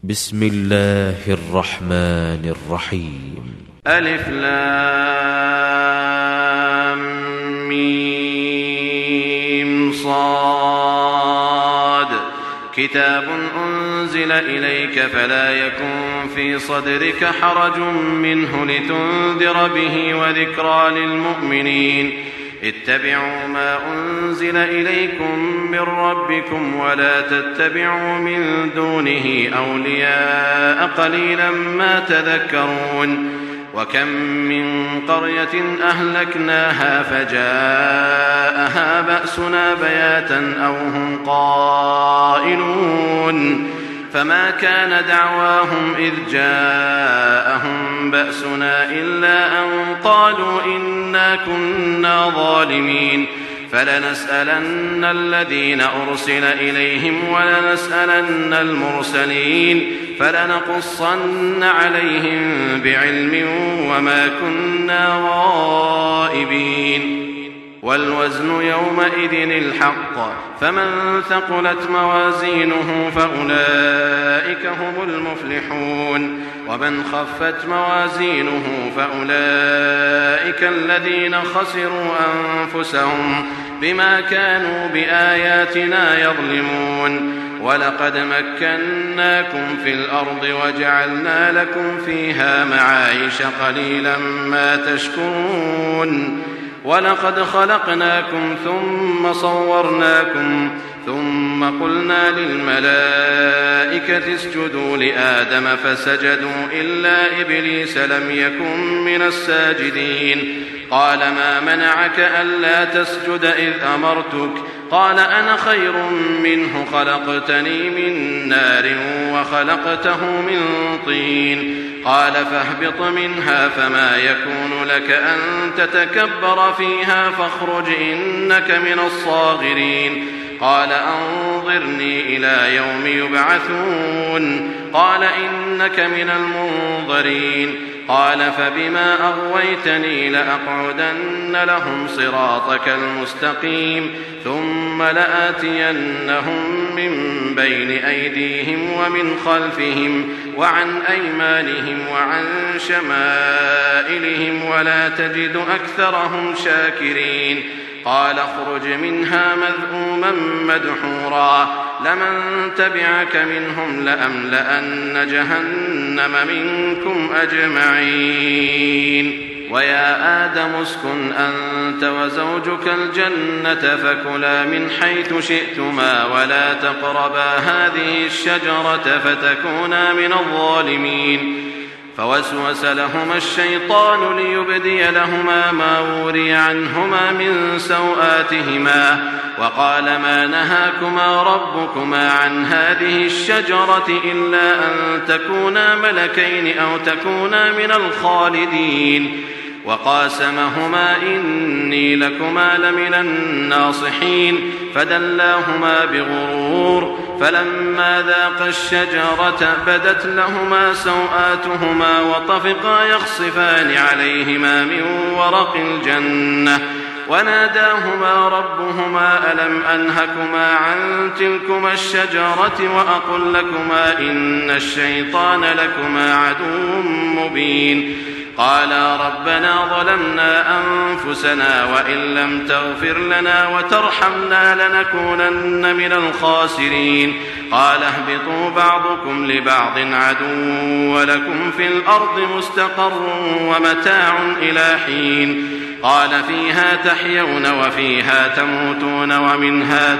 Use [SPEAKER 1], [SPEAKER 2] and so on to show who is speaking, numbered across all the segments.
[SPEAKER 1] بسم الله الرحمن الرحيم.
[SPEAKER 2] ألف لام ميم صاد. كتاب أنزل إليك فلا يكن في صدرك حرج منه لتنذر به وذكرى للمؤمنين. اتبعوا ما أنزل إليكم من ربكم ولا تتبعوا من دونه أولياء قليلا ما تذكرون. وكم من قرية أهلكناها فجاءها بأسنا بياتا أو هم قائلون فما كان دعواهم إذ جاءهم بأسنا إلا أن قالوا إنا كنا ظالمين. فلنسألن الذين أرسل إليهم ولنسألن المرسلين فلنقصن عليهم بعلم وما كنا غائبين. والوزن يومئذ الحق فمن ثقلت موازينه فأولئك هم المفلحون ومن خفت موازينه فأولئك الذين خسروا أنفسهم بما كانوا بآياتنا يظلمون. ولقد مكناكم في الأرض وجعلنا لكم فيها معايش قليلا ما تشكرون. ولقد خلقناكم ثم صورناكم ثم قلنا للملائكة اسجدوا لآدم فسجدوا إلا إبليس لم يكن من الساجدين. قال ما منعك ألا تسجد إذ أمرتك؟ قال أنا خير منه خلقتني من نار وخلقته من طين. قال فاهبط منها فما يكون لك أن تتكبر فيها فاخرج إنك من الصاغرين. قال أنظرني إلى يوم يبعثون. قال إنك من المنظرين. قال فبما أغويتني لأقعدن لهم صراطك المستقيم ثم لآتينهم من بين أيديهم ومن خلفهم وعن أيمانهم وعن شمائلهم ولا تجد أكثرهم شاكرين. قال اخرج منها مذءوما مدحورا لمن تبعك منهم لأملأن جهنم منكم أجمعين. ويا آدم اسكن أنت وزوجك الجنة فكلا من حيث شئتما ولا تقربا هذه الشجرة فتكونا من الظالمين. فوسوس لهما الشيطان ليبدي لهما ما وري عنهما من سوآتهما وقال ما نهاكما ربكما عن هذه الشجرة إلا أن تكونا ملكين أو تكونا من الخالدين. وقاسمهما إني لكما لمن الناصحين فدلاهما بغرور فلما ذاقا الشجرة بدت لهما سوآتهما وطفقا يخصفان عليهما من ورق الجنة وناداهما ربهما ألم أنهكما عن تلكما الشجرة وأقل لكما إن الشيطان لكما عدو مبين. قالا ربنا ظلمنا أنفسنا وإن لم تغفر لنا وترحمنا لنكونن من الخاسرين. قال اهبطوا بعضكم لبعض عدو ولكم في الأرض مستقر ومتاع إلى حين. قال فيها تحيون وفيها تموتون ومنها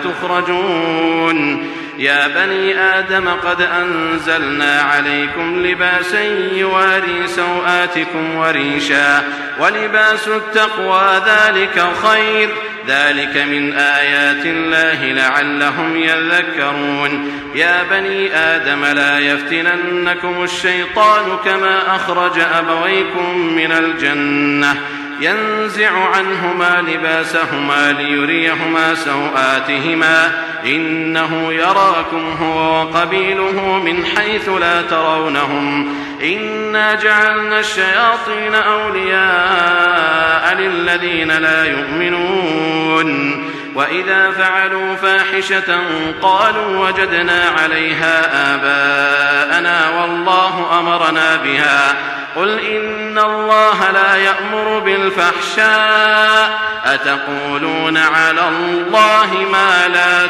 [SPEAKER 2] تخرجون. يا بني آدم قد أنزلنا عليكم لباسا يواري سوآتكم وريشا ولباس التقوى ذلك خير ذلك من آيات الله لعلهم يذكرون. يا بني آدم لا يفتننكم الشيطان كما أخرج أبويكم من الجنة ينزع عنهما لباسهما ليريهما سوآتهما إنه يراكم هو وقبيله من حيث لا ترونهم إنا جعلنا الشياطين أولياء للذين لا يؤمنون وإذا فعلوا فاحشة قالوا وجدنا عليها آباءنا والله أمرنا بها قل إن الله لا يأمر بالفحشاء أتقولون على الله ما لا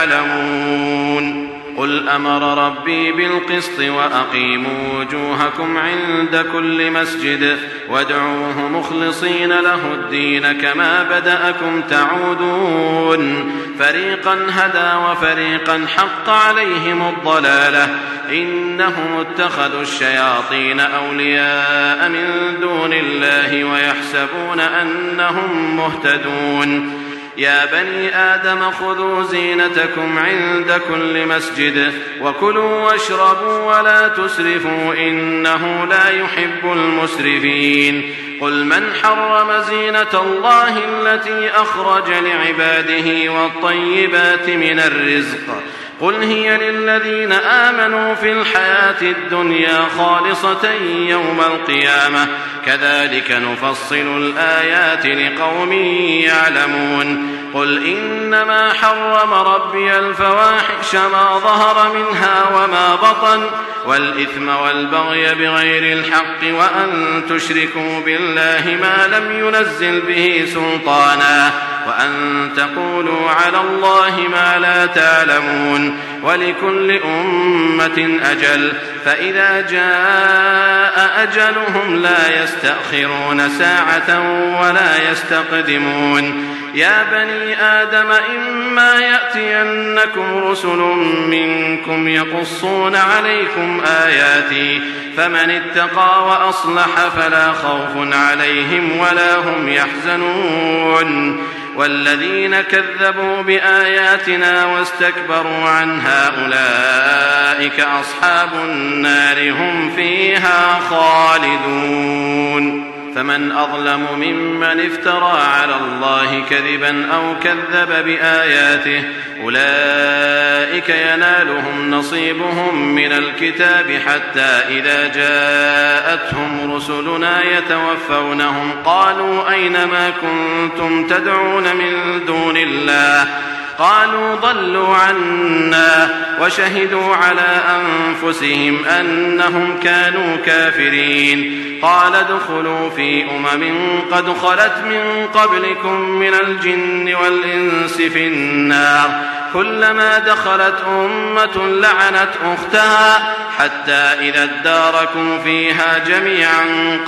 [SPEAKER 2] تعلمون قل أمر ربي بالقسط وأقيموا وجوهكم عند كل مسجد وادعوه مخلصين له الدين كما بدأكم تعودون فريقا هدى وفريقا حق عليهم الضلالة إنهم اتخذوا الشياطين أولياء من دون الله ويحسبون أنهم مهتدون يا بني آدم خذوا زينتكم عند كل مسجد وكلوا واشربوا ولا تسرفوا إنه لا يحب المسرفين قل من حرم زينة الله التي أخرج لعباده والطيبات من الرزق قل هي للذين آمنوا في الحياة الدنيا خالصة يوم القيامة كذلك نفصل الآيات لقوم يعلمون قل إنما حرم ربي الفواحش ما ظهر منها وما بطن والإثم والبغي بغير الحق وأن تشركوا بالله ما لم ينزل به سلطانا وأن تقولوا على الله ما لا تعلمون ولكل أمة أجل فإذا جاء أجلهم لا يستأخرون ساعة ولا يستقدمون يا بني آدم إما يأتينكم رسل منكم يقصون عليكم آياتي فمن اتقى وأصلح فلا خوف عليهم ولا هم يحزنون والذين كذبوا بآياتنا واستكبروا عنها أولئك أصحاب النار هم فيها خالدون فمن أظلم ممن افترى على الله كذبا أو كذب بآياته أولئك ينالهم نصيبهم من الكتاب حتى إذا جاءتهم رسلنا يتوفونهم قالوا أين ما كنتم تدعون من دون الله قالوا ضلوا عنا وشهدوا على أنفسهم أنهم كانوا كافرين قال ادخلوا في قد خلت من قبلكم من الجن والإنس في النار كلما دخلت أمة لعنت أختها حتى إذا اداركوا فيها جميعا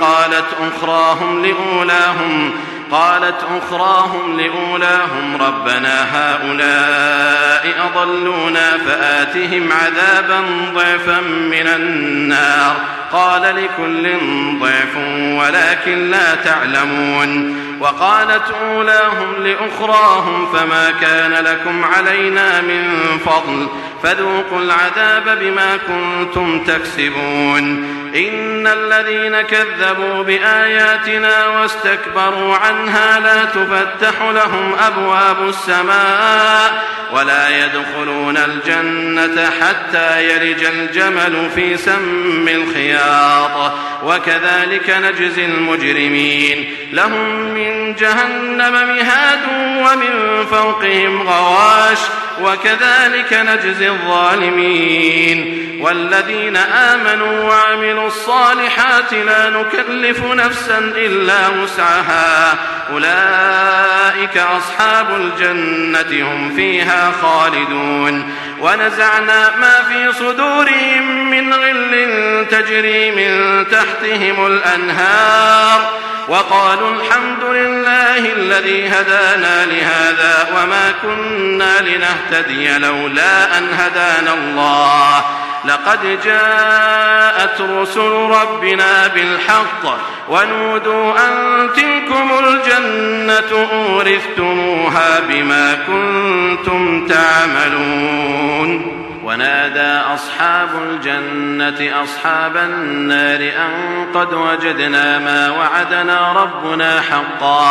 [SPEAKER 2] قالت أخراهم لأولاهم ربنا هؤلاء أضلونا فآتهم عذابا ضعفا من النار قال لكل ضعف ولكن لا تعلمون وقالت أولاهم لأخراهم فما كان لكم علينا من فضل فذوقوا العذاب بما كنتم تكسبون إن الذين كذبوا بآياتنا واستكبروا عنها لا تفتح لهم أبواب السماء ولا يدخلون الجنة حتى يلج الجمل في سم الخياط وكذلك نجزي المجرمين لهم من جهنم مهاد ومن فوقهم غواش وكذلك نجزي الظالمين والذين آمنوا وعملوا الصالحات لا نكلف نفسا إلا وسعها أولئك أصحاب الجنة هم فيها خالدون ونزعنا ما في صدورهم من غل تجري من تحتهم الأنهار وقالوا الحمد لله الذي هدانا لهذا وما كنا لنهتدي لولا أن هدانا الله لقد جاءت رسل ربنا بالحق ونودوا أن تلكم الجنة أورثتموها بما كنتم تعملون ونادى أصحاب الجنة أصحاب النار أن قد وجدنا ما وعدنا ربنا حقا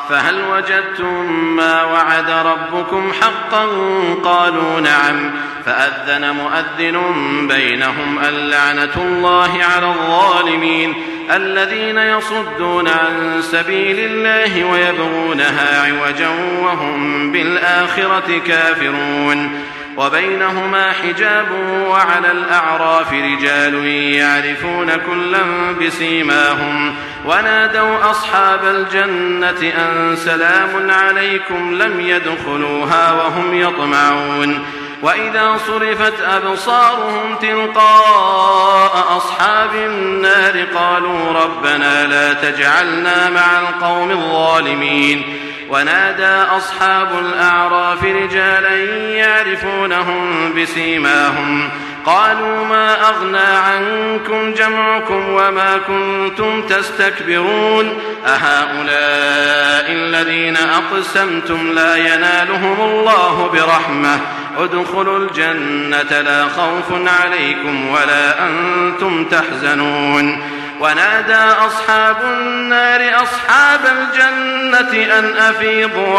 [SPEAKER 2] فهل وجدتم ما وعد ربكم حقا؟ قالوا نعم. فأذن مؤذن بينهم اللعنة الله على الظالمين الذين يصدون عن سبيل الله ويبغونها عوجا وهم بالآخرة كافرون. وبينهما حجاب وعلى الأعراف رجال يعرفون كلا بسيماهم ونادوا أصحاب الجنة أن سلام عليكم لم يدخلوها وهم يطمعون. وإذا صرفت أبصارهم تلقاء أصحاب النار قالوا ربنا لا تجعلنا مع القوم الظالمين. ونادى أصحاب الأعراف رجالا يعرفونهم بسيماهم قالوا ما أغنى عنكم جمعكم وما كنتم تستكبرون أهؤلاء الذين أقسمتم لا ينالهم الله برحمة ادخلوا الجنة لا خوف عليكم ولا أنتم تحزنون. ونادى أصحاب النار أصحاب الجنة أن أفيضوا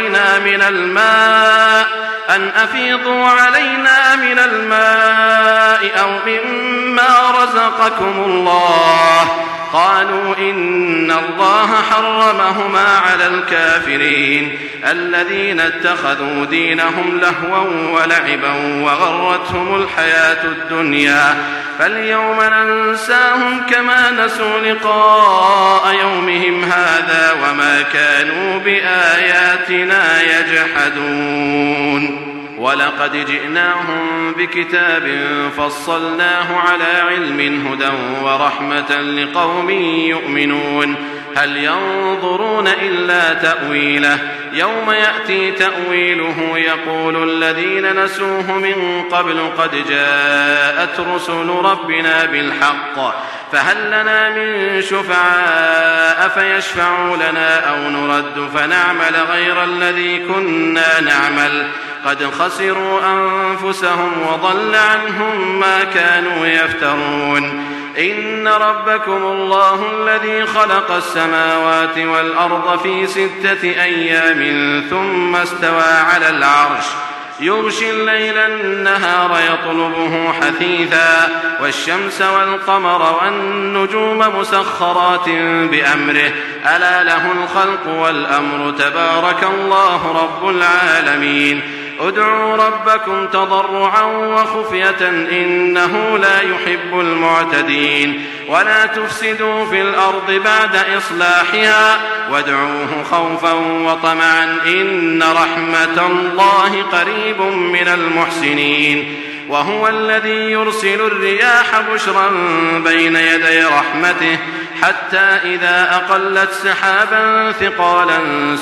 [SPEAKER 2] علينا من الماء أو مما رزقكم الله. قالوا إن الله حرمهما على الكافرين الذين اتخذوا دينهم لهوا ولعبا وغرتهم الحياة الدنيا فاليوم ننساهم كما نسوا لقاء يومهم هذا وما كانوا بآياتنا يجحدون. ولقد جئناهم بكتاب فصلناه على علم هدى ورحمة لقوم يؤمنون. هل ينظرون إلا تأويله يوم يأتي تأويله يقول الذين نسوه من قبل قد جاءت رسل ربنا بالحق فهل لنا من شفعاء فيشفعوا لنا أو نرد فنعمل غير الذي كنا نعمل قد خسروا أنفسهم وضل عنهم ما كانوا يفترون. إن ربكم الله الذي خلق السماوات والأرض في 6 أيام ثم استوى على العرش يغشي الليل النهار يطلبه حثيثا والشمس والقمر والنجوم مسخرات بأمره ألا له الخلق والأمر تبارك الله رب العالمين. ادعوا ربكم تضرعا وخفية إنه لا يحب المعتدين. ولا تفسدوا في الأرض بعد إصلاحها وادعوه خوفا وطمعا إن رحمة الله قريب من المحسنين. وهو الذي يرسل الرياح بشرا بين يدي رحمته حتى إذا أقلت سحابا ثقالا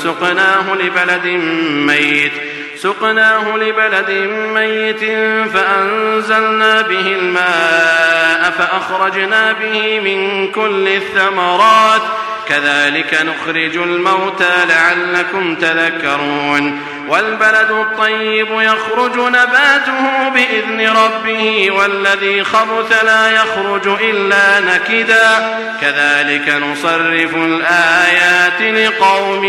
[SPEAKER 2] سقناه لبلد ميت فأنزلنا به الماء فأخرجنا به من كل الثمرات كذلك نخرج الموتى لعلكم تذكرون. والبلد الطيب يخرج نباته بإذن ربه والذي خبث لا يخرج إلا نكدا كذلك نصرف الآيات لقوم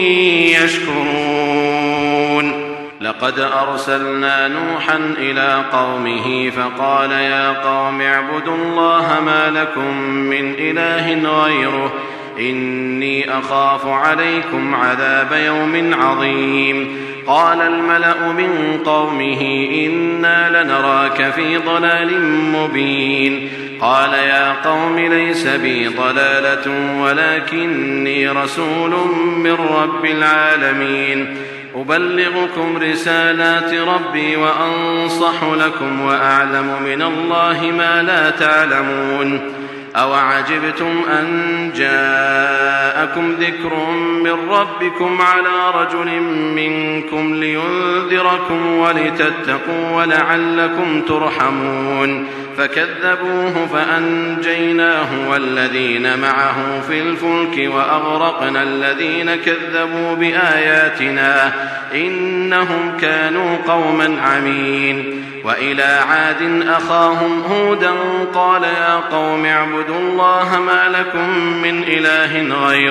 [SPEAKER 2] يشكرون. لقد أرسلنا نوحا إلى قومه فقال يا قوم اعبدوا الله ما لكم من إله غيره إني أخاف عليكم عذاب يوم عظيم. قال الملأ من قومه إنا لنراك في ضلال مبين. قال يا قوم ليس بي ضلالة ولكني رسول من رب العالمين أبلغكم رسالات ربي وأنصح لكم وأعلم من الله ما لا تعلمون. أوعجبتم أن جاءكم ذكر من ربكم على رجل منكم لينذركم ولتتقوا ولعلكم ترحمون. فكذبوه فأنجيناه والذين معه في الفلك وأغرقنا الذين كذبوا بآياتنا إنهم كانوا قوما عمين. وإلى عاد أخاهم هودا قال يا قوم اعبدوا الله ما لكم من إله غيره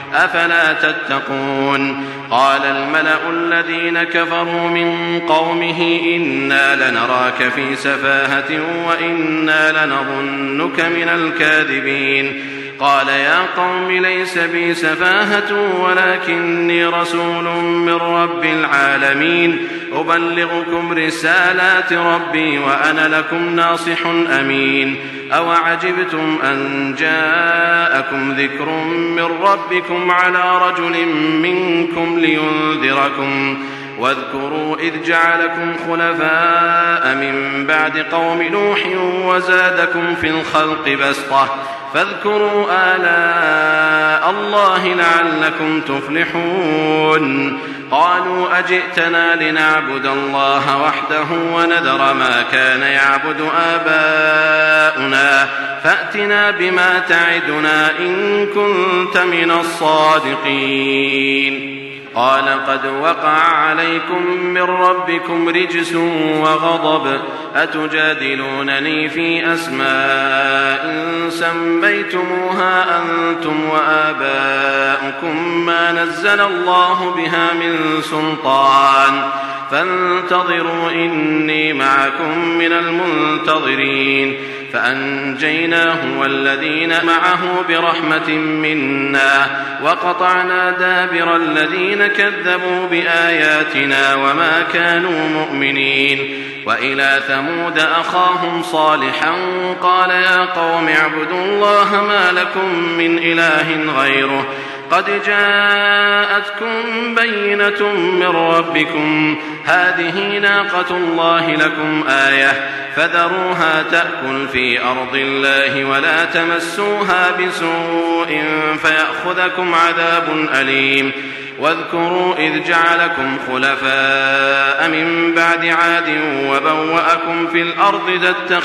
[SPEAKER 2] أفلا تتقون. قال الملأ الذين كفروا من قومه إنا لنراك في سفاهة وإنا لنظنك من الكاذبين. قال يا قوم ليس بي سفاهة ولكني رسول من رب العالمين أبلغكم رسالات ربي وأنا لكم ناصح أمين. أوعجبتم أن جاءكم ذكر من ربكم على رجل منكم لينذركم واذكروا إذ جعلكم خلفاء من بعد قوم نوح وزادكم في الخلق بسطة فاذكروا آلاء الله لعلكم تفلحون. قالوا أجئتنا لنعبد الله وحده ونذر ما كان يعبد آباؤنا فأتنا بما تعدنا إن كنت من الصادقين. قال قد وقع عليكم من ربكم رجس وغضب أتجادلونني في أسماء سميتموها أنتم وآباؤكم ما نزل الله بها من سلطان فانتظروا إني معكم من المنتظرين. فأنجيناه والذين معه برحمة منا وقطعنا دابر الذين كذبوا بآياتنا وما كانوا مؤمنين. وإلى ثمود أخاهم صالحا قال يا قوم اعبدوا الله ما لكم من إله غيره قد جاءتكم بينة من ربكم هذه ناقة الله لكم آية فذروها تأكل في أرض الله ولا تمسوها بسوء فيأخذكم عذاب أليم. واذكروا إذ جعلكم خلفاء من بعد عاد وبوأكم في الأرض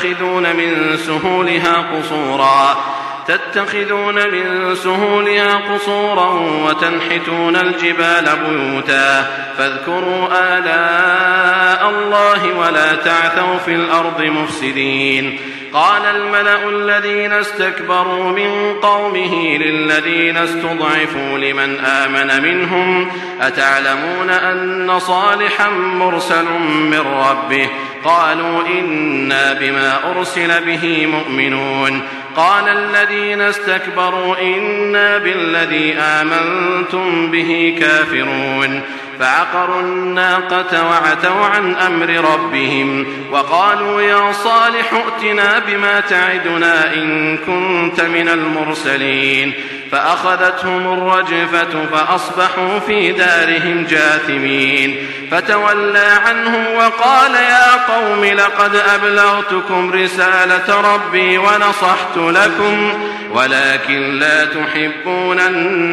[SPEAKER 2] تتخذون من سهولها قصورا وتنحتون الجبال بيوتا فاذكروا آلاء الله ولا تعثوا في الأرض مفسدين. قال الملأ الذين استكبروا من قومه للذين استضعفوا لمن آمن منهم أتعلمون أن صالحا مرسل من ربه قالوا إنا بما أرسل به مؤمنون. قال الذين استكبروا إنا بالذي آمنتم به كافرون. فعقروا الناقة وعتوا عن أمر ربهم وقالوا يا صالح ائتنا بما تعدنا إن كنت من المرسلين. فأخذتهم الرجفة فأصبحوا في دارهم جاثمين. فتولى عنهم وقال يا قوم لقد أبلغتكم رسالة ربي ونصحت لكم ولكن لا تحبون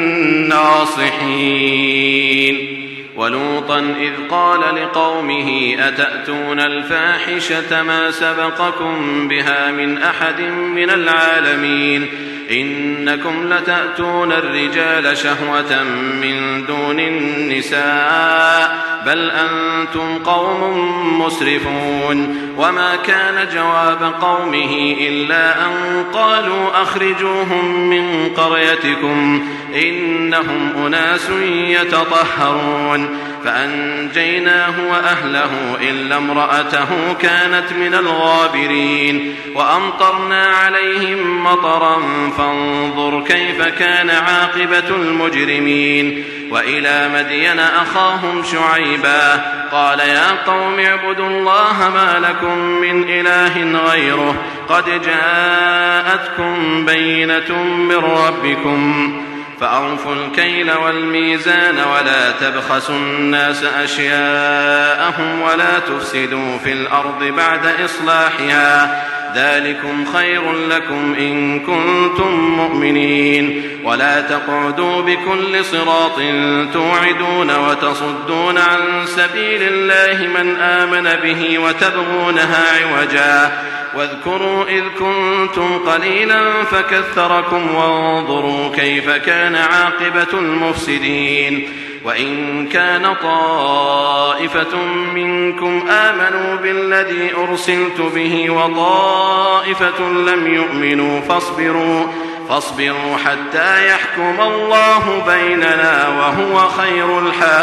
[SPEAKER 2] الناصحين. ولوطا إذ قال لقومه أتأتون الفاحشة ما سبقكم بها من أحد من العالمين إنكم لتأتون الرجال شهوة من دون النساء بل أنتم قوم مسرفون. وما كان جواب قومه إلا أن قالوا أخرجوهم من قريتكم إنهم أناس يتطهرون. فأنجيناه وأهله إلا امرأته كانت من الغابرين. وأمطرنا عليهم مطرا فانظر كيف كان عاقبة المجرمين. وإلى مدين أخاهم شعيبا قال يا قوم اعبدوا الله ما لكم من إله غيره قد جاءتكم بينة من ربكم فأوفوا الكيل والميزان ولا تبخسوا الناس أشياءهم ولا تفسدوا في الأرض بعد إصلاحها ذلكم خير لكم إن كنتم مؤمنين. ولا تقعدوا بكل صراط توعدون وتصدون عن سبيل الله من آمن به وتبغونها عوجا واذكروا إذ كنتم قليلا فكثركم وانظروا كيف كان عاقبة المفسدين. وإن كان طائفة منكم آمنوا بالذي أرسلت به وطائفة لم يؤمنوا فاصبروا حتى يحكم الله بيننا وهو خير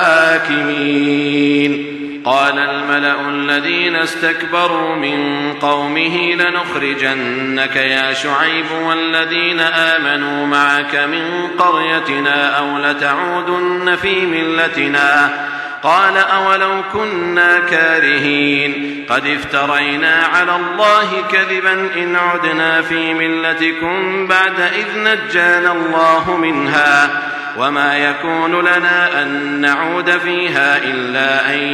[SPEAKER 2] الحاكمين. قال الملأ الذين استكبروا من قومه لنخرجنك يا شعيب والذين آمنوا معك من قريتنا أو لتعودن في ملتنا. قال أولو كنا كارهين قد افترينا على الله كذبا إن عدنا في ملتكم بعد إذ نجانا الله منها وما يكون لنا أن نعود فيها إلا أن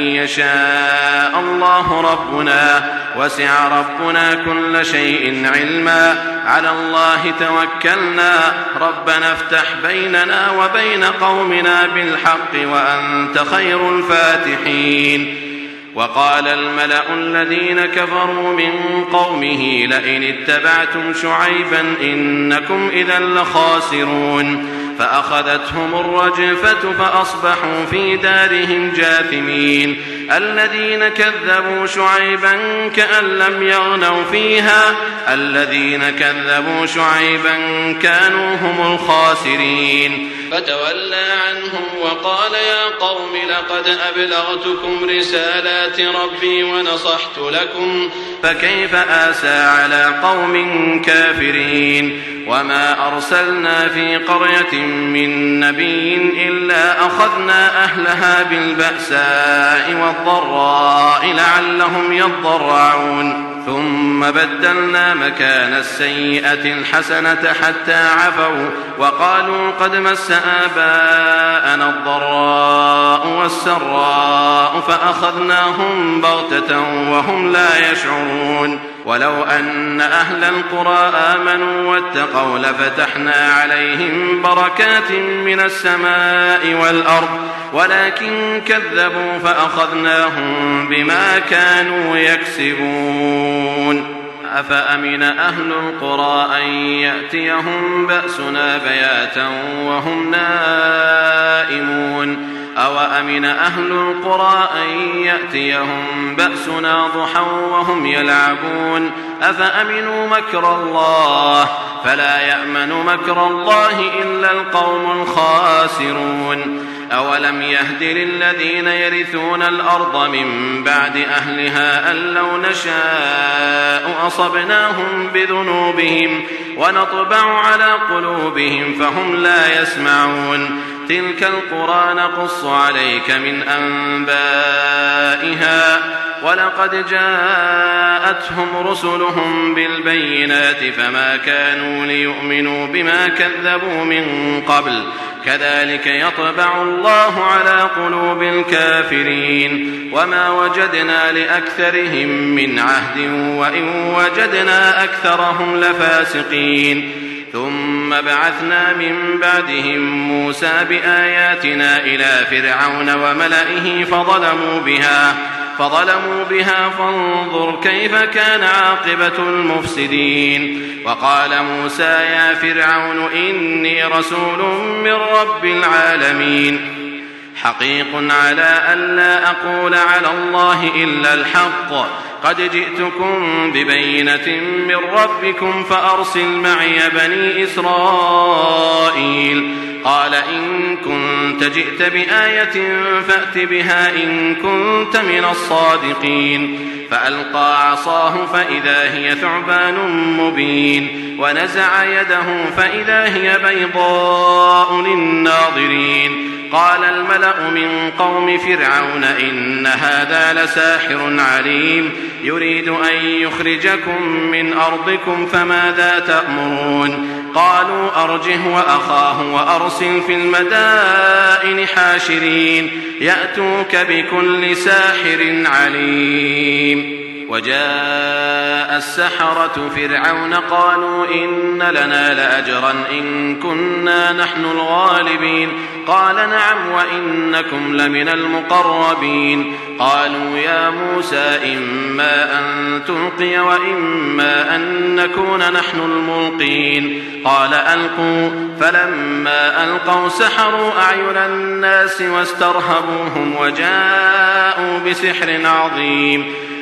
[SPEAKER 2] يشاء الله ربنا وسع ربنا كل شيء علما على الله توكلنا ربنا افتح بيننا وبين قومنا بالحق وأنت خير الفاتحين. وقال الملأ الذين كفروا من قومه لئن اتبعتم شعيبا إنكم إذا لخاسرون. فأخذتهم الرجفة فأصبحوا في دارهم جاثمين. الذين كذبوا شعيبا كأن لم يغنوا فيها الذين كذبوا شعيبا كانوا هم الخاسرين. فتولى عنهم وقال يا قوم لقد أبلغتكم رسالات ربي ونصحت لكم فكيف آسى على قوم كافرين. وما أرسلنا في قرية من نبي إلا أخذنا أهلها بالبأساء والضراء لعلهم يضرعون ثم بدلنا مكان السيئة الحسنة حتى عفوا وقالوا قد مس آباءنا الضراء والسراء فأخذناهم بغتة وهم لا يشعرون. ولو أن أهل القرى آمنوا واتقوا لفتحنا عليهم بركات من السماء والأرض ولكن كذبوا فأخذناهم بما كانوا يكسبون. أفأمن أهل القرى أن يأتيهم بأسنا بياتا وهم نائمون أوأمن أهل القرى أن يأتيهم بأسنا ضحى وهم يلعبون أفأمنوا مكر الله فلا يأمن مكر الله إلا القوم الخاسرون. أولم يهد للذين يرثون الأرض من بعد أهلها أن لو نشاء أصبناهم بذنوبهم ونطبع على قلوبهم فهم لا يسمعون. تلك القرى نقص عليك من أنبائها ولقد جاءتهم رسلهم بالبينات فما كانوا ليؤمنوا بما كذبوا من قبل كذلك يطبع الله على قلوب الكافرين. وما وجدنا لأكثرهم من عهد وإن وجدنا أكثرهم لفاسقين. ثم بعثنا من بعدهم موسى بآياتنا إلى فرعون وملئه فظلموا بها فانظر كيف كان عاقبة المفسدين. وقال موسى يا فرعون إني رسول من رب العالمين حقيق على أن لا أقول على الله إلا الحق قد جئتكم ببينة من ربكم فأرسل معي بني إسرائيل. قال إن كنت جئت بآية فأت بها إن كنت من الصادقين. فألقى عصاه فإذا هي ثعبان مبين ونزع يده فإذا هي بيضاء للناظرين. قال الملأ من قوم فرعون إن هذا لساحر عليم يريد أن يخرجكم من أرضكم فماذا تأمرون. قالوا أرجه وأخاه وأرسل في المدائن حاشرين يأتوك بكل ساحر عليم. وجاء السحرة فرعون قالوا إن لنا لأجرا إن كنا نحن الغالبين. قال نعم وإنكم لمن المقربين. قالوا يا موسى إما أن تلقي وإما أن نكون نحن الملقين. قال ألقوا فلما ألقوا سحروا أعين الناس واسترهبوهم وجاءوا بسحر عظيم.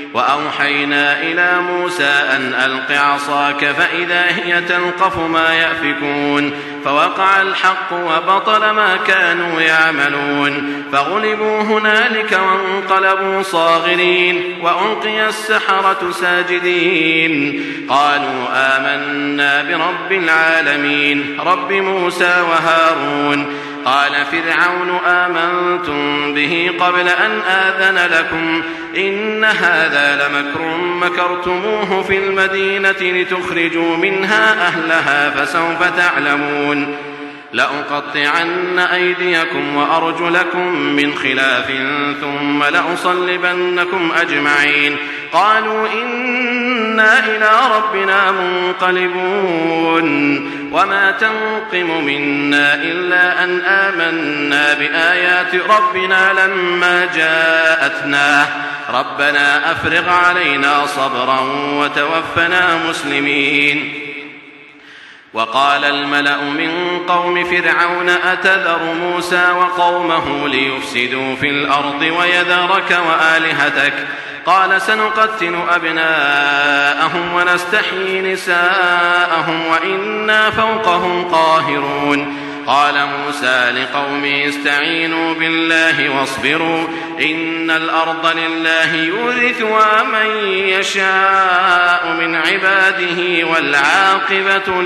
[SPEAKER 2] وأوحينا إلى موسى أن ألق عصاك فإذا هي تلقف ما يأفكون فوقع الحق وبطل ما كانوا يعملون فغلبوا هنالك وانقلبوا صاغرين وألقي السحرة ساجدين قالوا آمنا برب العالمين رب موسى وهارون قال فرعون آمنتم به قبل أن آذن لكم إن هذا لمكر مكرتموه في المدينة لتخرجوا منها أهلها فسوف تعلمون لأقطعن أيديكم وأرجلكم من خلاف ثم لأصلبنكم أجمعين قالوا إنا إلى ربنا منقلبون وما تنقم منا إلا أن آمنا بآيات ربنا لما جاءتنا ربنا أفرغ علينا صبرا وتوفنا مسلمين وقال الملأ من قوم فرعون أتذر موسى وقومه ليفسدوا في الأرض ويذرك وآلهتك قال سنقتل أبناءهم ونستحيي نساءهم وإنا فوقهم قاهرون قال موسى لقومه استعينوا بالله واصبروا إن الأرض لله يورثها من يشاء من عباده والعاقبة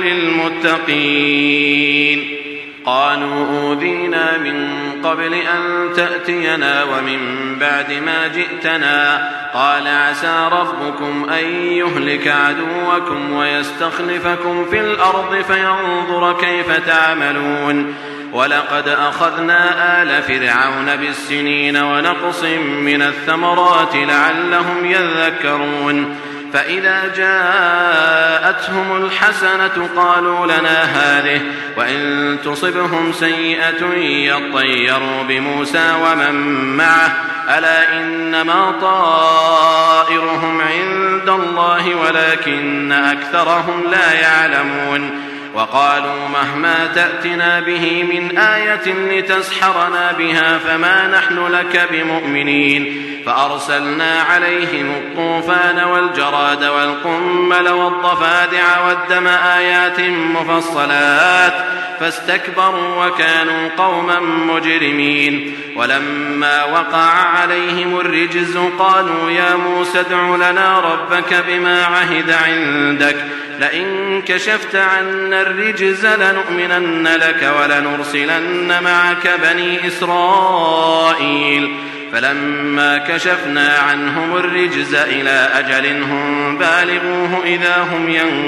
[SPEAKER 2] للمتقين قالوا أوذينا من قبل أن تأتينا ومن بعد ما جئتنا قال عسى ربكم أن يهلك عدوكم ويستخلفكم في الأرض فينظر كيف تعملون ولقد أخذنا آل فرعون بالسنين ونقص من الثمرات لعلهم يذكرون فإذا جاءتهم الحسنة قالوا لنا هذه وإن تصبهم سيئة يطيروا بموسى ومن معه ألا إنما طائرهم عند الله ولكن أكثرهم لا يعلمون وقالوا مهما تأتنا به من آية لتسحرنا بها فما نحن لك بمؤمنين فأرسلنا عليهم الطوفان والجراد والقمل والضفادع والدم آيات مفصلات فاستكبروا وكانوا قوما مجرمين ولما وقع عليهم الرجز قالوا يا موسى ادع لنا ربك بما عهد عندك لئن كشفت عنا الرجز لنؤمنن لك ولنرسلن معك بني إسرائيل فلما كشفنا عنهم الرجز إلى أجل هم بالغوه إذا هم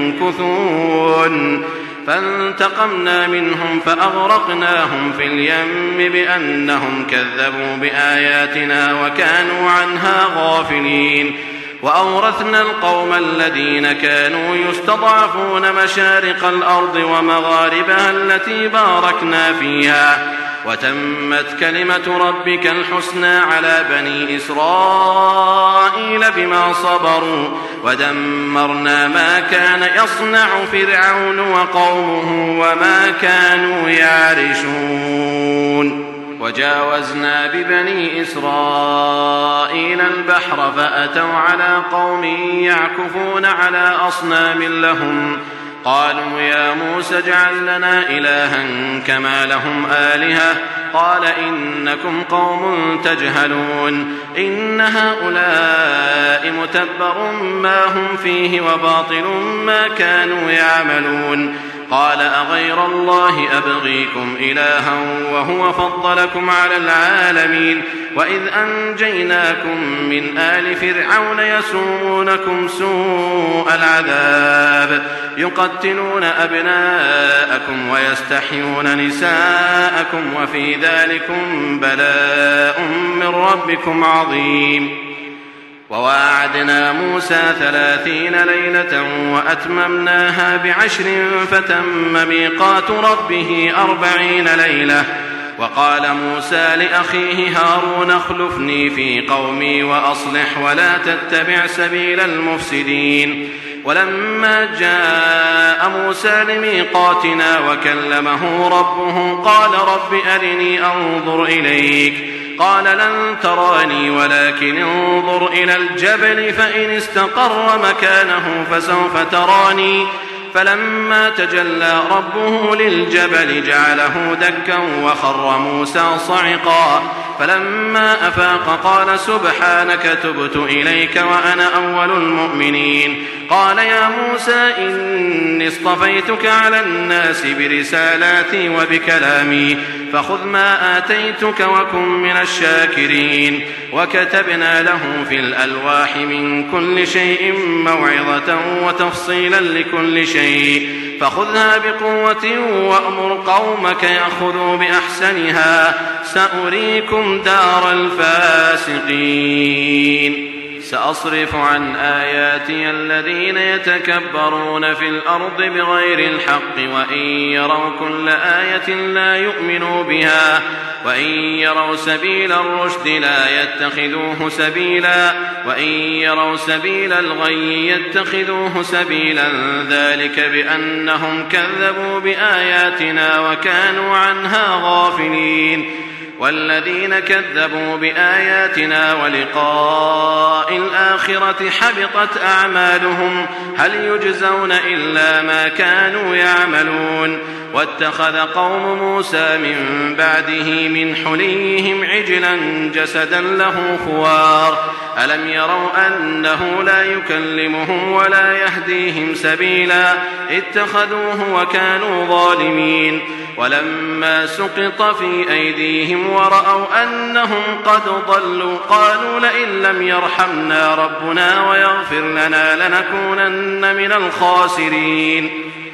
[SPEAKER 2] ينكثون فانتقمنا منهم فأغرقناهم في اليم بأنهم كذبوا بآياتنا وكانوا عنها غافلين وأورثنا القوم الذين كانوا يستضعفون مشارق الأرض ومغاربها التي باركنا فيها وتمت كلمة ربك الحسنى على بني إسرائيل بما صبروا ودمرنا ما كان يصنع فرعون وقومه وما كانوا يعرشون وجاوزنا ببني إسرائيل البحر فأتوا على قوم يعكفون على أصنام لهم قالوا يا موسى اجعل لنا إلها كما لهم آلهة قال إنكم قوم تجهلون إن هؤلاء متبر ما هم فيه وباطل ما كانوا يعملون قال أغير الله أبغيكم إلها وهو فضلكم على العالمين وإذ أنجيناكم من آل فرعون يسومونكم سوء العذاب يقتلون أبناءكم ويستحيون نساءكم وفي ذلكم بلاء من ربكم عظيم وواعدنا موسى 30 ليلة وأتممناها ب10 فتم ميقات ربه 40 ليلة وقال موسى لأخيه هارون اخلفني في قومي وأصلح ولا تتبع سبيل المفسدين ولما جاء موسى لميقاتنا وكلمه ربه قال رب أرني أنظر إليك قال لن تراني ولكن انظر إلى الجبل فإن استقر مكانه فسوف تراني فلما تجلى ربه للجبل جعله دكا وخر موسى صعقا فلما أفاق قال سبحانك تبت إليك وأنا أول المؤمنين قال يا موسى إني اصطفيتك على الناس برسالاتي وبكلامي فخذ ما آتيتك وكن من الشاكرين وكتبنا له في الألواح من كل شيء موعظة وتفصيلا لكل شيء فخذها بقوة وأمر قومك يأخذوا بأحسنها سأريكم دار الفاسقين سأصرف عن آياتي الذين يتكبرون في الأرض بغير الحق وإن يروا كل آية لا يؤمنوا بها وإن يروا سبيل الرشد لا يتخذوه سبيلا وإن يروا سبيل الغي يتخذوه سبيلا ذلك بأنهم كذبوا بآياتنا وكانوا عنها غافلين والذين كذبوا بآياتنا ولقاء الآخرة حبطت أعمالهم هل يجزون إلا ما كانوا يعملون واتخذ قوم موسى من بعده من حليهم عجلا جسدا له خوار ألم يروا أنه لا يكلمهم ولا يهديهم سبيلا اتخذوه وكانوا ظالمين ولما سقط في أيديهم ورأوا أنهم قد ضلوا قالوا لئن لم يرحمنا ربنا ويغفر لنا لنكونن من الخاسرين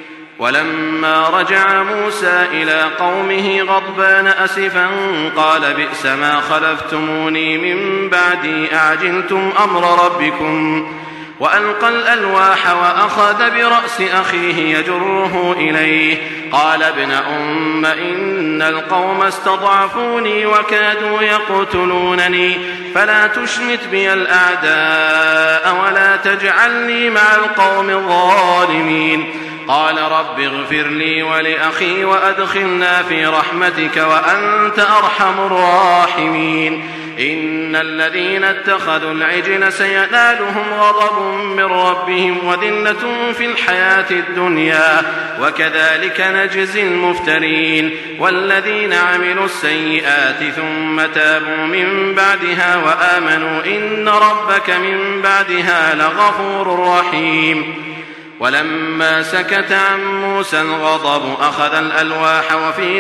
[SPEAKER 2] ولما رجع موسى إلى قومه غضبان أسفا قال بئس ما خلفتموني من بعدي أعجلتم أمر ربكم وألقى الألواح وأخذ برأس أخيه يجره إليه قال ابن أم إن القوم استضعفوني وكادوا يقتلونني فلا تشمت بي الأعداء ولا تجعلني مع القوم الظالمين قال رب اغفر لي ولأخي وأدخلنا في رحمتك وأنت أرحم الراحمين إن الذين اتخذوا العجل سينالهم غضب من ربهم وذلة في الحياة الدنيا وكذلك نجزي المفترين والذين عملوا السيئات ثم تابوا من بعدها وآمنوا إن ربك من بعدها لغفور رحيم ولما سكت عن موسى الغضب أخذ الألواح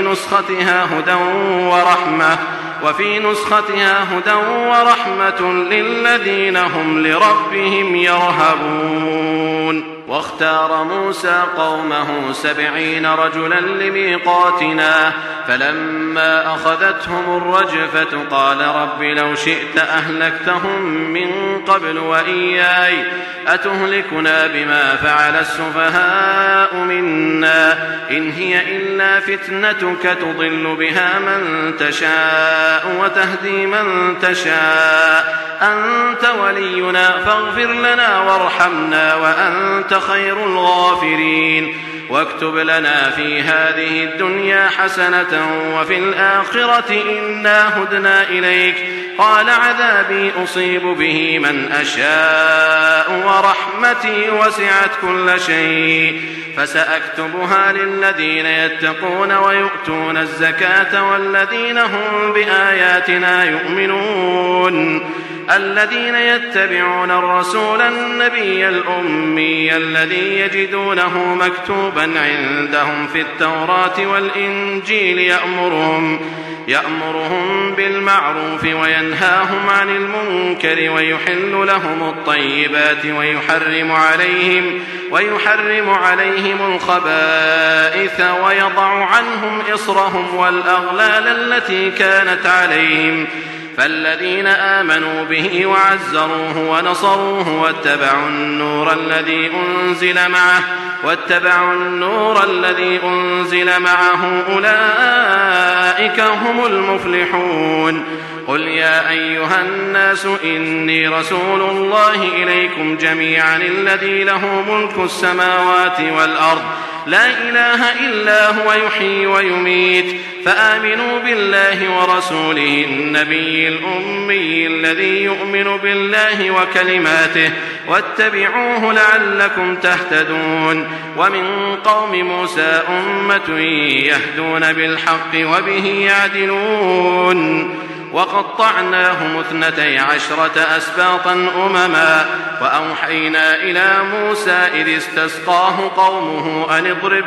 [SPEAKER 2] وفي نسختها هدى ورحمة للذين هم لربهم يرهبون واختار موسى قومه 70 رجلا لميقاتنا فلما أخذتهم الرجفة قال رب لو شئت أهلكتهم من قبل وإياي أتهلكنا بما فعل السفهاء منا إن هي إلا فتنتك تضل بها من تشاء وتهدي من تشاء أنت ولينا فاغفر لنا وارحمنا وأنت خير الغافرين واكتب لنا في هذه الدنيا حسنة وفي الآخرة إنا هدنا إليك قال عذابي أصيب به من أشاء ورحمتي وسعت كل شيء فسأكتبها للذين يتقون ويؤتون الزكاة والذين هم بآياتنا يؤمنون الذين يتبعون الرسول النبي الأمي الذي يجدونه مكتوبا عندهم في التوراة والإنجيل يأمرهم بالمعروف وينهاهم عن المنكر ويحل لهم الطيبات ويحرم عليهم الخبائث ويضع عنهم إصرهم والأغلال التي كانت عليهم فالذين آمنوا به وعزروه ونصروه واتبعوا النور الذي أنزل معه أولئك هم المفلحون قل يا أيها الناس إني رسول الله إليكم جميعا الذي له ملك السماوات والأرض لا إله إلا هو يحيي ويميت فآمنوا بالله ورسوله النبي الأمي الذي يؤمن بالله وكلماته واتبعوه لعلكم تهتدون. ومن قوم موسى أمة يهدون بالحق وبه يعدلون. وقطعناهم 12 أسباطا أمما وأوحينا إلى موسى إذ استسقاه قومه أن اضرب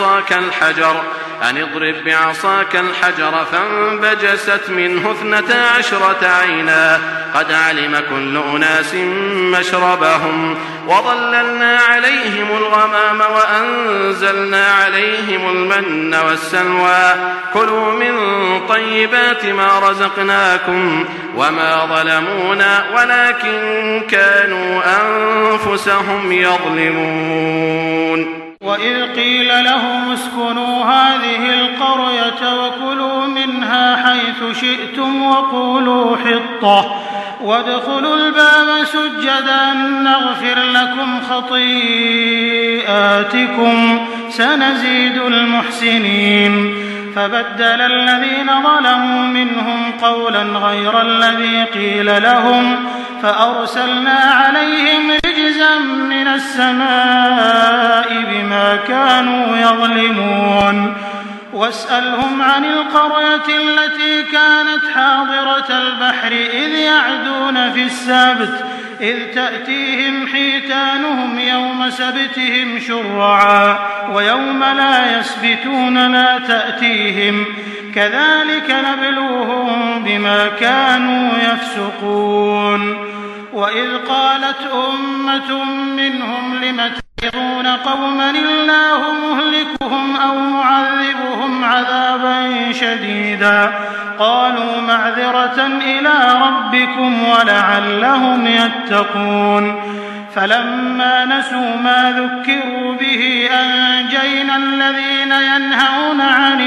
[SPEAKER 2] بعصاك الحجر فانبجست منه 12 عينا قد علم كل أناس مشربهم وظللنا عليهم الغمام وأنزلنا عليهم المن والسلوى كلوا من طيبات ما رزقناكم وما ظلمونا ولكن كانوا أنفسهم يظلمون.
[SPEAKER 3] وإذ قيل لهم اسكنوا هذه القرية وكلوا منها حيث شئتم وقولوا حطة وادخلوا الباب سجدا نغفر لكم خطيئاتكم سنزيد المحسنين. فبدل الذين ظلموا منهم قولا غير الذي قيل لهم فأرسلنا عليهم رجزا من السماء بما كانوا يظلمون. واسألهم عن القرية التي كانت حاضرة البحر إذ يعدون في السبت إذ تأتيهم حيتانهم يوم سبتهم شرعا ويوم لا يسبتون لا تأتيهم كذلك نبلوهم بما كانوا يفسقون. وإذ قالت أمة منهم لم تعظون قوما الله مهلكهم أو معذبهم عذابا شديدا قالوا معذرة إلى ربكم ولعلهم يتقون. فلما نسوا ما ذكروا به أنجينا الذين ينهون عن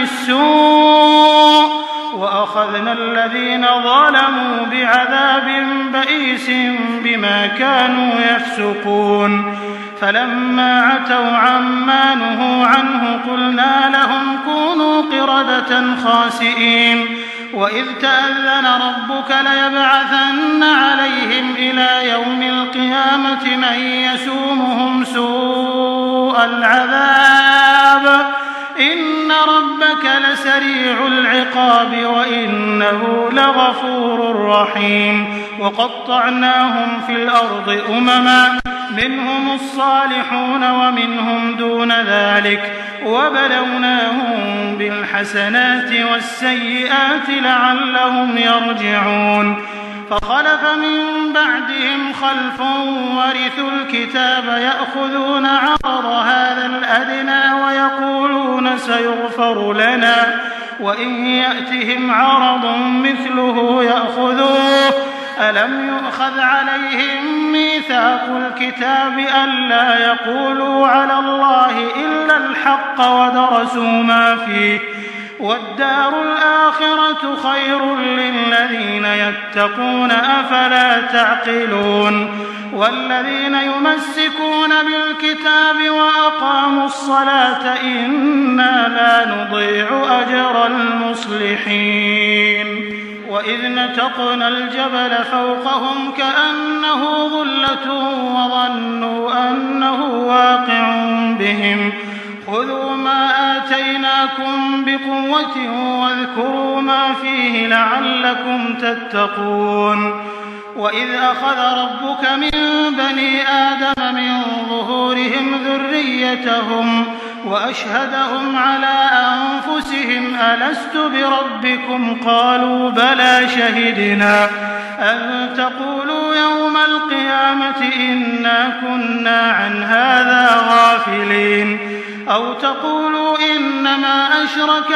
[SPEAKER 3] السوء وأخذنا الذين ظلموا بعذاب بئيس بما كانوا يفسقون. فلما عتوا عما نهوا عنه قلنا لهم كونوا قردة خاسئين. وإذ تأذن ربك ليبعثن عليهم إلى يوم القيامة من يسومهم سوء العذاب إن ربك لسريع العقاب وإنه لغفور رحيم. وقطعناهم في الأرض أمما منهم الصالحون ومنهم دون ذلك وبلوناهم بالحسنات والسيئات لعلهم يرجعون. فخلف من بعدهم خلف ورثوا الكتاب يأخذون عرض هذا الأدنى ويقولون سيغفر لنا وإن يأتهم عرض مثله يأخذوه ألم يؤخذ عليهم ميثاق الكتاب ألا يقولوا على الله إلا الحق ودرسوا ما فيه والدار الآخرة خير للذين يتقون أفلا تعقلون. والذين يمسكون بالكتاب وأقاموا الصلاة إنا لا نضيع أجر المصلحين. وإذ نتقنا الجبل فوقهم كأنه ظلة وظنوا أنه واقع بهم خذوا ما آتيناكم بقوة واذكروا ما فيه لعلكم تتقون. وإذ أخذ ربك من بني آدم من ظهورهم ذريتهم وأشهدهم على أنفسهم ألست بربكم قالوا بلى شهدنا أن تقولوا يوم القيامة إنا كنا عن هذا غافلين أو تقولوا إنما أشرك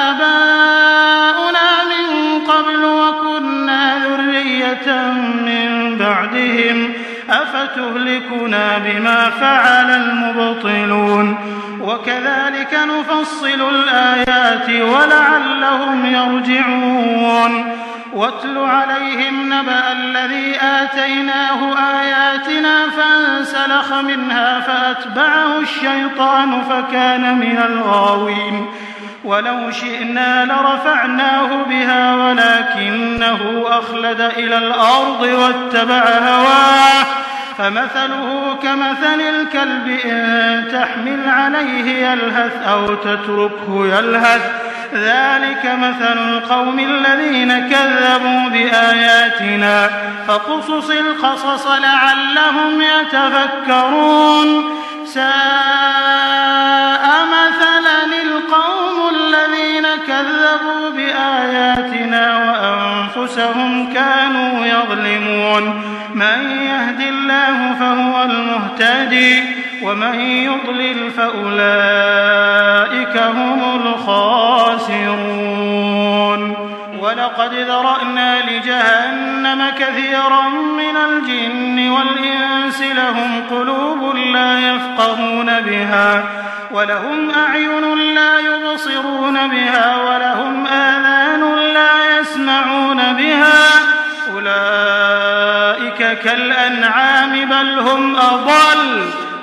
[SPEAKER 3] آباؤنا من قبل وكنا ذرية من بعدهم أفتهلكنا بما فعل المبطلون وكذلك نفصل الآيات ولعلهم يرجعون. واتل عليهم نبأ الذي آتيناه آياتنا فانسلخ منها فأتبعه الشيطان فكان من الغاوين. ولو شئنا لرفعناه بها ولكنه أخلد إلى الأرض واتبع هواه فمثله كمثل الكلب إن تحمل عليه يلهث أو تتركه يلهث ذلك مثل القوم الذين كذبوا بآياتنا فقصص القصص لعلهم يتفكرون ساء مثلا القوم الذين كذبوا بآياتنا وأنفسهم كانوا يظلمون من يهد الله فهو المهتدي ومن يضلل فأولئك هم الخاسرون ولقد ذرأنا لجهنم كثيرا من الجن والإنس لهم قلوب لا يفقهون بها ولهم أعين لا يبصرون بها ولهم آذان لا يسمعون بها أولئك كالأنعام بل هم أضل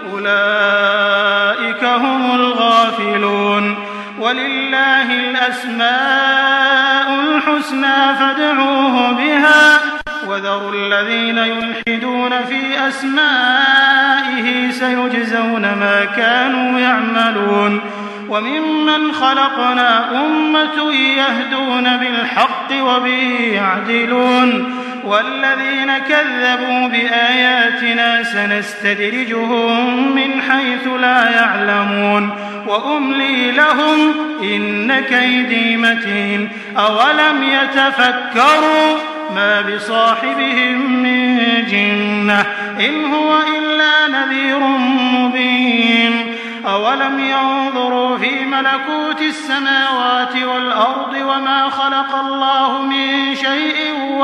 [SPEAKER 3] أولئك هم الغافلون ولله الأسماء الحسنى فادعوه بها وذروا الذين يلحدون في أسمائه سيجزون ما كانوا يعملون وممن خلقنا أمة يهدون بالحق وبه يعدلون والذين كذبوا بآياتنا سنستدرجهم من حيث لا يعلمون وأملي لهم إن كيدي متين أولم يتفكروا ما بصاحبهم من جنة إن هو إلا نذير مبين أولم ينظروا في ملكوت السماوات والأرض وما خلق الله من شيء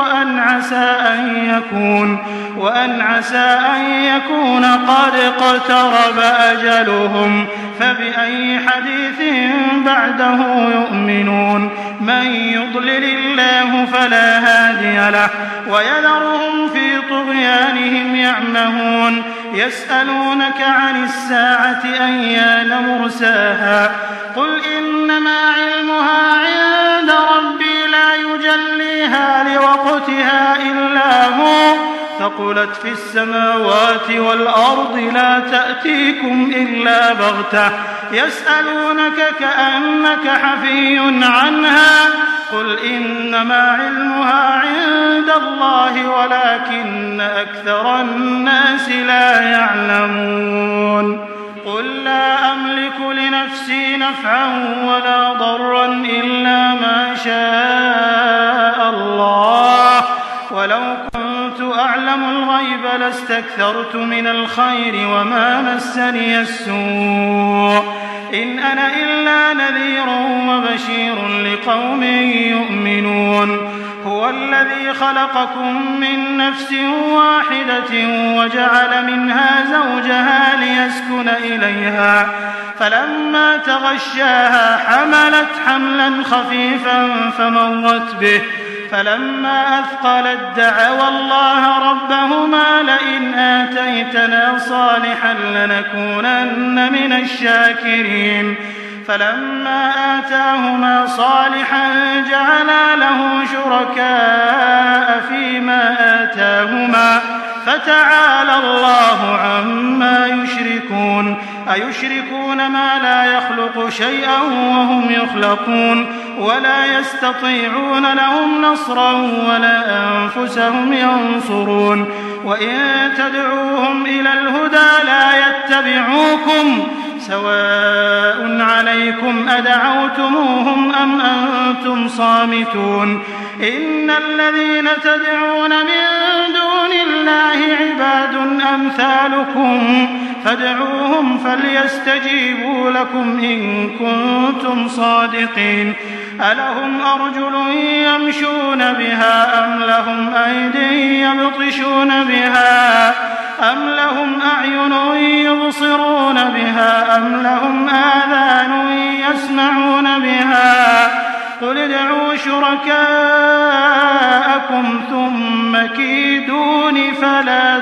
[SPEAKER 3] وأن عسى أن يكون قد اقترب أجلهم فبأي حديث بعده يؤمنون من يضلل الله فلا هادي له ويذرهم في طغيانهم يعمهون يسألونك عن الساعة أيان مرساها قل إنما علمها عند ربي لا يجليها لوقتها إلا هو ثقلت في السماوات والأرض لا تأتيكم إلا بغتة يسألونك كأنك حفي عنها قل إنما علمها عند الله ولكن أكثر الناس لا يعلمون قل لا أملك لنفسي نفعا ولا ضرا إلا ما شاء الله ولو كنت أعلم الغيب لاستكثرت من الخير وما مسني السوء إن أنا إلا نذير وبشير لقوم يؤمنون هو الذي خلقكم من نفس واحدة وجعل منها زوجها ليسكن إليها فلما تغشاها حملت حملا خفيفا فمرت به فلما أثقلت دعوا الله ربهما لئن آتيتنا صالحا لنكونن من الشاكرين فلما آتاهما صالحا جعلا له شركاء فيما آتاهما فتعالى الله عما يشركون أيشركون ما لا يخلق شيئا وهم يخلقون ولا يستطيعون لهم نصرا ولا أنفسهم ينصرون وإن تدعوهم إلى الهدى لا يتبعوكم سواء عليكم أدعوتموهم أم أنتم صامتون إن الذين تدعون من دون الله عباد أمثالكم فادعوهم فليستجيبوا لكم إن كنتم صادقين ألهم أرجل يمشون بها أم لهم أيدي يبطشون بها أم لهم أعين يبصرون بها أم لهم آذان يسمعون بها قل ادعوا شركاءكم ثم كيدون فلا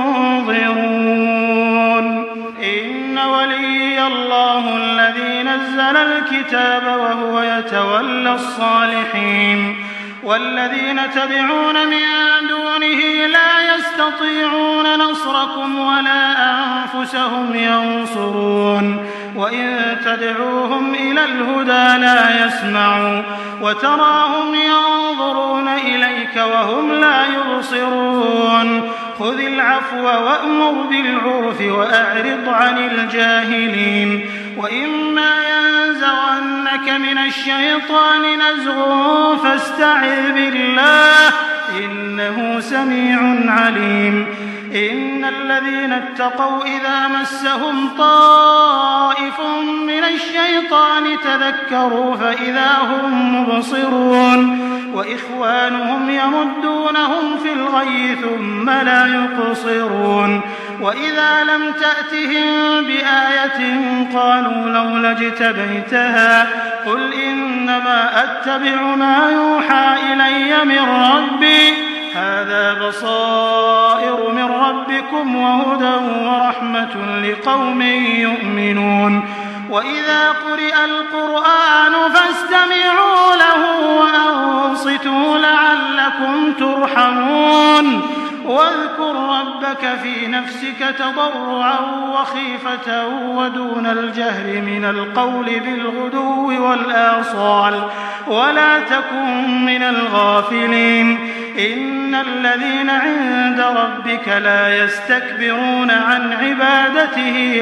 [SPEAKER 3] تنظرون إن ولي الله الذي نزل نزل الكتاب وهو يتولى الصالحين والذين تدعون من دونه لا يستطيعون نصركم ولا أنفسهم ينصرون وإن تدعوهم إلى الهدى لا يسمعوا وتراهم ينظرون إليك وهم لا يبصرون خذ العفو وأمر بالعرف وأعرض عن الجاهلين وإما ينزغنك من الشيطان نزغ فاستعذ بالله إنه سميع عليم إن الذين اتقوا إذا مسهم طائف من الشيطان تذكروا فإذا هم مبصرون وإخوانهم يمدونهم في الغي ثم لا يقصرون وإذا لم تأتهم بآية قالوا لولا اجتبيتها قل إنما أتبع ما يوحى إلي من ربي هذا بصائر من ربكم وهدى ورحمة لقوم يؤمنون وإذا قرئ القرآن فاستمعوا له وأنصتوا لعلكم ترحمون واذكر ربك في نفسك تضرعا وخيفة ودون الجهر من القول بالغدو والآصال ولا تكن من الغافلين إن الذين عند ربك لا يستكبرون عن عبادته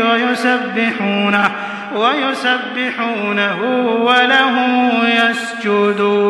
[SPEAKER 3] ويسبحونه وله يسجدون